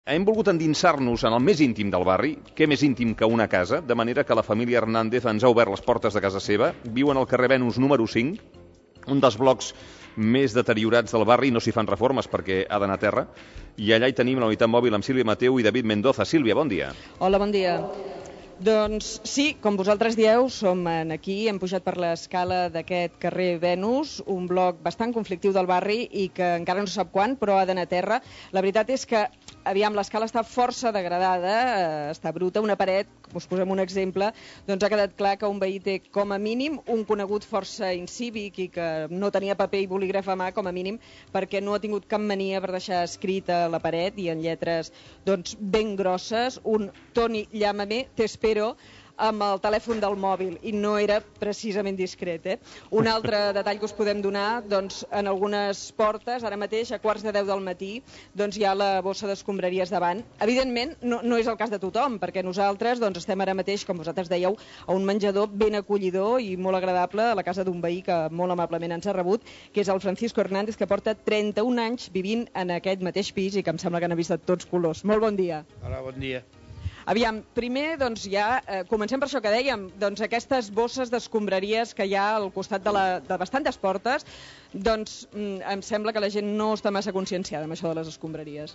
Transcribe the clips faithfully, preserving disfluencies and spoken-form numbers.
Hem volgut endinsar-nos en el més íntim del barri, què més íntim que una casa, de manera que la família Hernández ens ha obert les portes de casa seva. Viuen al carrer Venus número cinc, un dels blocs més deteriorats del barri, no s'hi fan reformes perquè ha d'anar a terra, i allà hi tenim la unitat mòbil amb Sílvia Mateu i David Mendoza. Sílvia, bon dia. Hola, bon dia. Doncs sí, com vosaltres dieu, som aquí, hem pujat per l'escala d'aquest carrer Venus, un bloc bastant conflictiu del barri i que encara no se sap quan, però ha d'anar a terra. La veritat és que, aviam, l'escala està força degradada, eh, està bruta, una paret, us posem un exemple, doncs ha quedat clar que un veí té com a mínim un conegut força incívic i que no tenia paper i bolígraf a mà, com a mínim, perquè no ha tingut cap mania per deixar escrit a la paret i en lletres doncs, ben grosses, un Toni, llámame, te espero, amb el telèfon del mòbil, i no era precisament discret. Eh? Un altre detall que us podem donar, doncs, en algunes portes, ara mateix, a quarts de deu del matí, doncs hi ha la bossa d'escombraries davant. Evidentment, no, no és el cas de tothom, perquè nosaltres doncs, estem ara mateix, com vosaltres dèieu, a un menjador ben acollidor i molt agradable a la casa d'un veí que molt amablement ens ha rebut, que és el Francisco Hernández, que porta trenta-un anys vivint en aquest mateix pis i que em sembla que n'ha vist de tots colors. Molt bon dia. Hola, bon dia. Aviam, primer, doncs ja, eh, comencem per això que dèiem, doncs aquestes bosses d'escombraries que hi ha al costat de, la, de bastantes portes, doncs mm, em sembla que la gent no està massa conscienciada amb això de les escombraries.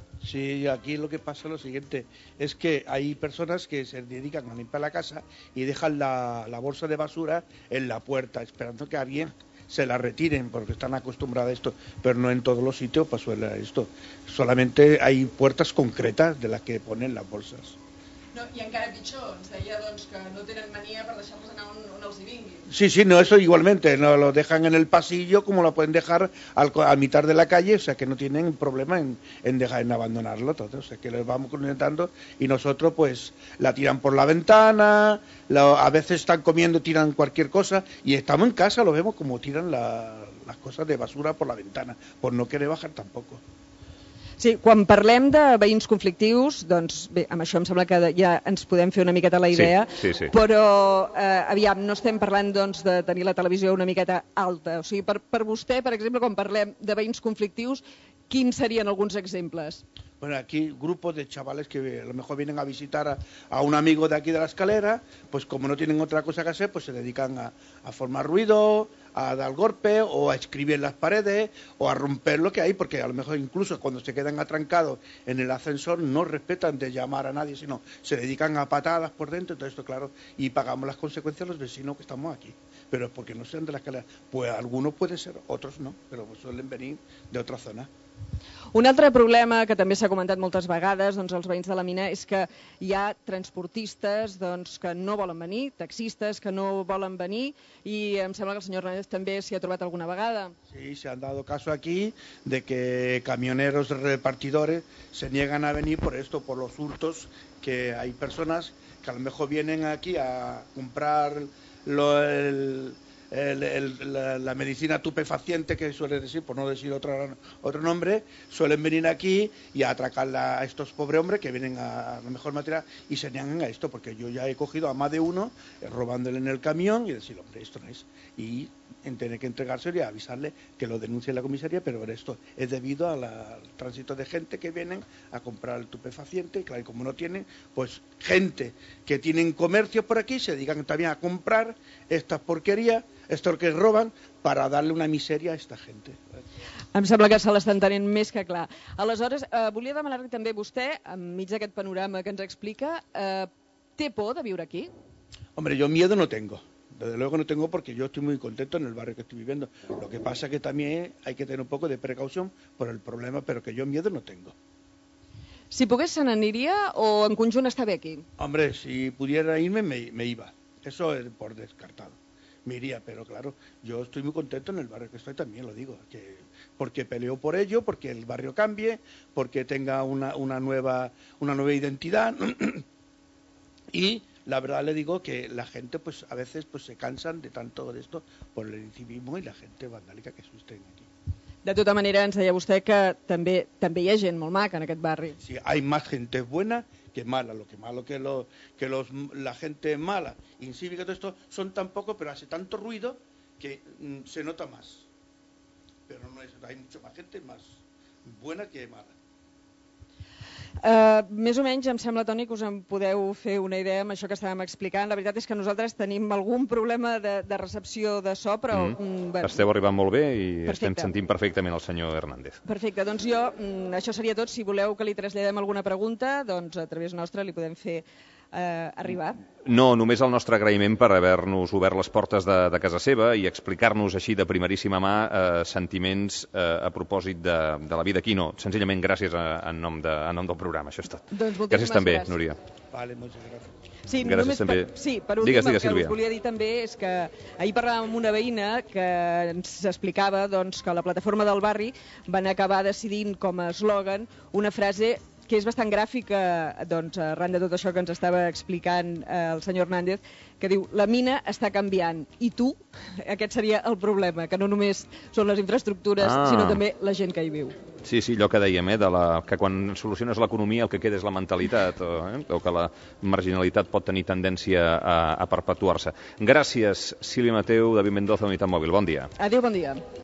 Sí, aquí lo que pasa es lo siguiente, es que hay personas que se dedican a limpiar la casa y dejan la, la bolsa de basura en la puerta, esperando que alguien se la retiren, porque están acostumbrados a esto, pero no en todos los sitios pasó esto. Solamente hay puertas concretas de las que ponen las bolsas. No, i encara pitjor, ens deia doncs, que no tenen mania per deixar-los anar on, on els hi vingui. Sí, sí, no, eso igualmente, no lo dejan en el pasillo como lo pueden dejar al, a mitad de la calle, o sea que no tienen problema en, en dejar en abandonarlo todo, o sea que les vamos comentando y nosotros pues la tiran por la ventana, lo, a veces están comiendo, tiran cualquier cosa y estamos en casa, lo vemos como tiran la, las cosas de basura por la ventana, por no querer bajar tampoco. Sí, quan parlem de veïns conflictius, doncs bé, amb això em sembla que ja ens podem fer una miqueta la idea, sí, sí, sí. Però eh, aviam, no estem parlant doncs, de tenir la televisió una miqueta alta. O sigui, per, per vostè, per exemple, quan parlem de veïns conflictius, quins serien alguns exemples? Bueno, aquí grupos de chavales que a lo mejor vienen a visitar a, a un amigo de aquí de la escalera, pues como no tienen otra cosa que hacer, pues se dedican a, a formar ruido, a dar golpe o a escribir en las paredes o a romper lo que hay, porque a lo mejor incluso cuando se quedan atrancados en el ascensor no respetan de llamar a nadie, sino se dedican a patadas por dentro, y todo esto, claro, y pagamos las consecuencias los vecinos que estamos aquí. Pero es porque no sean de la escalera. Pues algunos pueden ser, otros no, pero suelen venir de otra zona. Un altre problema que també s'ha comentat moltes vegades, doncs, als veïns de la mina, és que hi ha transportistes doncs, que no volen venir, taxistes que no volen venir, i em sembla que el senyor Hernández també s'hi ha trobat alguna vegada. Sí, se han dado caso aquí de que camioneros repartidores se niegan a venir por esto, por los hurtos, que hay personas que a lo mejor vienen aquí a comprar lo, el... El, el, la, la medicina estupefaciente, que suele decir, por no decir otro, otro nombre, suelen venir aquí y a atracar a estos pobres hombres que vienen a, a lo mejor material y se niegan a esto, porque yo ya he cogido a más de uno eh, robándole en el camión y decir, hombre, esto no es. Y en tener que entregárselo y avisarle que lo denuncie en la comisaría, pero esto es debido a la, al tránsito de gente que vienen a comprar el estupefaciente, y claro, y como no tienen, pues gente que tienen comercio por aquí se dedican también a comprar estas porquerías, esto que roban, para darle una miseria a esta gente. Em sembla que se l'estan tenint més que clar. Aleshores, eh, volia demanar-li també vostè, enmig d'aquest panorama que ens explica, eh, té por de viure aquí? Hombre, yo miedo no tengo. Desde luego no tengo, porque yo estoy muy contento en el barrio que estoy viviendo. Lo que pasa es que también hay que tener un poco de precaución por el problema, pero que yo miedo no tengo. Si pogués, se n'aniria o en conjunt està bé aquí? Hombre, si pudiera irme, me, me iba. Eso es por descartado. Me iría, pero claro, yo estoy muy contento en el barrio que estoy, también lo digo, que porque peleo por ello, porque el barrio cambie, porque tenga una, una, nueva, una nueva identidad y la verdad le digo que la gente pues a veces pues se cansan de tanto de esto por el incivismo y la gente vandálica que existe aquí. De tota manera, ens deia vostè que també també hi ha gent molt maca en aquest barri. Sí, hay más gente buena que mala. Lo que malo que, lo, que los, la gente mala, incívica, todo esto, son tan pocos, pero hace tanto ruido que mm, se nota más. Pero no es, hay mucha más gente más buena que mala. Uh, més o menys em sembla, Toni, que us en podeu fer una idea amb això que estàvem explicant. La veritat és que nosaltres tenim algun problema de, de recepció de so, però... Mm. Mm, bueno. Esteu arribant molt bé i Perfecte. Estem sentint perfectament el senyor Hernández. Perfecte, doncs jo, mm, això seria tot. Si voleu que li traslladem alguna pregunta, doncs a través nostre li podem fer eh, arribar. No, només el nostre agraïment per haver-nos obert les portes de, de casa seva i explicar-nos així de primeríssima mà eh, sentiments eh, a propòsit de, de la vida aquí. No, senzillament gràcies a, en, nom de, en nom del programa, això és tot. Doncs gràcies també, gràcies. Núria. Vale, moltes gràcies. Sí, gràcies només també. Per, sí, per últim, digues, digues, el que Sílvia. us volia dir també és que ahir parlàvem amb una veïna que ens explicava doncs, que la plataforma del barri van acabar decidint com a eslògan una frase que és bastant gràfica, doncs, arran de tot això que ens estava explicant eh, el senyor Hernández, que diu, la mina està canviant, i tu, aquest seria el problema, que no només són les infraestructures, ah. sinó també la gent que hi viu. Sí, sí, allò que dèiem, eh, de la, que quan soluciones l'economia el que queda és la mentalitat, o, eh, o que la marginalitat pot tenir tendència a, a perpetuar-se. Gràcies, Sílvia Mateu, David Mendoza, Unitat Mòbil. Bon dia. Adéu, bon dia.